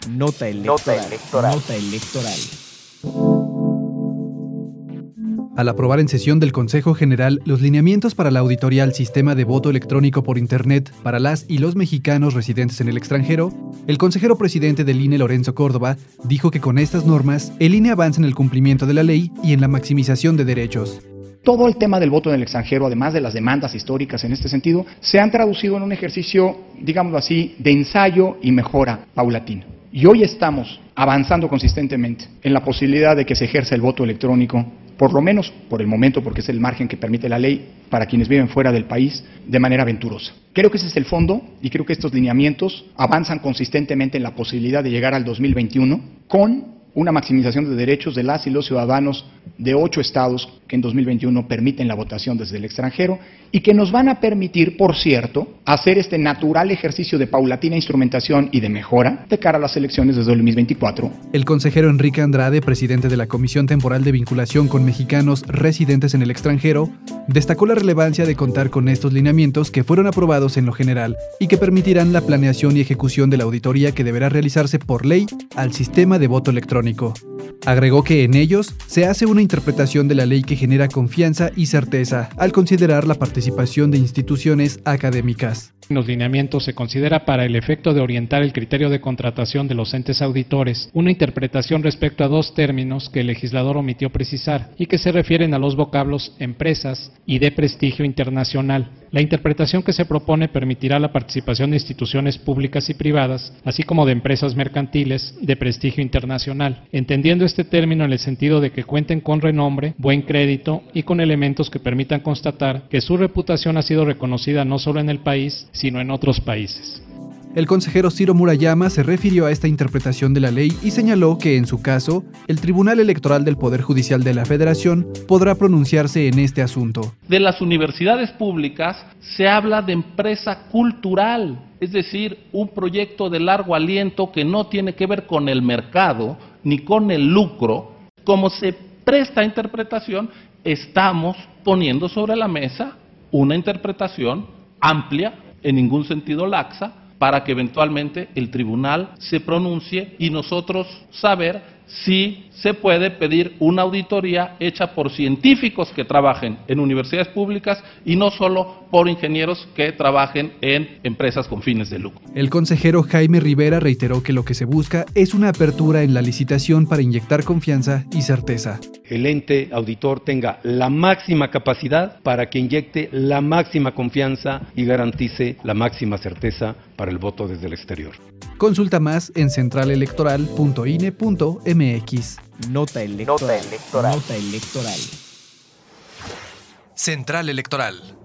Nota electoral. Nota electoral. Al aprobar en sesión del Consejo General los lineamientos para la auditoría al sistema de voto electrónico por Internet para las y los mexicanos residentes en el extranjero, el consejero presidente del INE, Lorenzo Córdoba, dijo que con estas normas, el INE avanza en el cumplimiento de la ley y en la maximización de derechos. Todo el tema del voto en el extranjero, además de las demandas históricas en este sentido, se han traducido en un ejercicio, digámoslo así, de ensayo y mejora paulatino. Y hoy estamos avanzando consistentemente en la posibilidad de que se ejerza el voto electrónico, por lo menos por el momento, porque es el margen que permite la ley para quienes viven fuera del país de manera venturosa. Creo que ese es el fondo y creo que estos lineamientos avanzan consistentemente en la posibilidad de llegar al 2021 con una maximización de derechos de las y los ciudadanos de 8 estados que en 2021 permiten la votación desde el extranjero y que nos van a permitir, por cierto, hacer este natural ejercicio de paulatina instrumentación y de mejora de cara a las elecciones desde el 2024. El consejero Enrique Andrade, presidente de la Comisión Temporal de Vinculación con Mexicanos Residentes en el Extranjero, destacó la relevancia de contar con estos lineamientos que fueron aprobados en lo general y que permitirán la planeación y ejecución de la auditoría que deberá realizarse por ley al sistema de voto electrónico. Agregó que en ellos se hace una interpretación de la ley que genera confianza y certeza al considerar la participación de instituciones académicas. En los lineamientos se considera para el efecto de orientar el criterio de contratación de los entes auditores una interpretación respecto a 2 términos que el legislador omitió precisar y que se refieren a los vocablos empresas y de prestigio internacional. La interpretación que se propone permitirá la participación de instituciones públicas y privadas, así como de empresas mercantiles de prestigio internacional, entendiendo este término en el sentido de que cuenten con renombre, buen crédito y con elementos que permitan constatar que su reputación ha sido reconocida no solo en el país, sino en otros países. El consejero Ciro Murayama se refirió a esta interpretación de la ley y señaló que, en su caso, el Tribunal Electoral del Poder Judicial de la Federación podrá pronunciarse en este asunto. De las universidades públicas se habla de empresa cultural, es decir, un proyecto de largo aliento que no tiene que ver con el mercado ni con el lucro. Como se presta interpretación, estamos poniendo sobre la mesa una interpretación amplia, en ningún sentido laxa, para que eventualmente el tribunal se pronuncie y nosotros saber si se puede pedir una auditoría hecha por científicos que trabajen en universidades públicas y no solo por ingenieros que trabajen en empresas con fines de lucro. El consejero Jaime Rivera reiteró que lo que se busca es una apertura en la licitación para inyectar confianza y certeza. El ente auditor tenga la máxima capacidad para que inyecte la máxima confianza y garantice la máxima certeza para el voto desde el exterior. Consulta más en centralelectoral.ine.mx. Nota electoral. Nota electoral. Central Electoral.